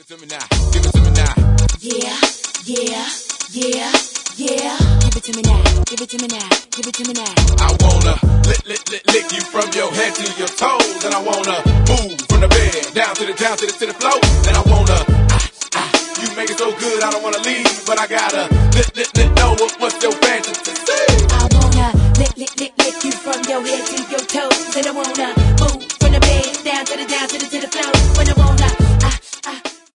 it to me now. Give it to me now. Yeah, yeah, yeah, yeah. Give it to me now. Give it to me now. Give it to me now. I wanna lick you from your head to your toes, and I wanna move from the bed down to the floor. And I wanna you make it so good I don't wanna leave, but I gotta know what's your fantasy. I wanna lick you from your head to your toes, and I wanna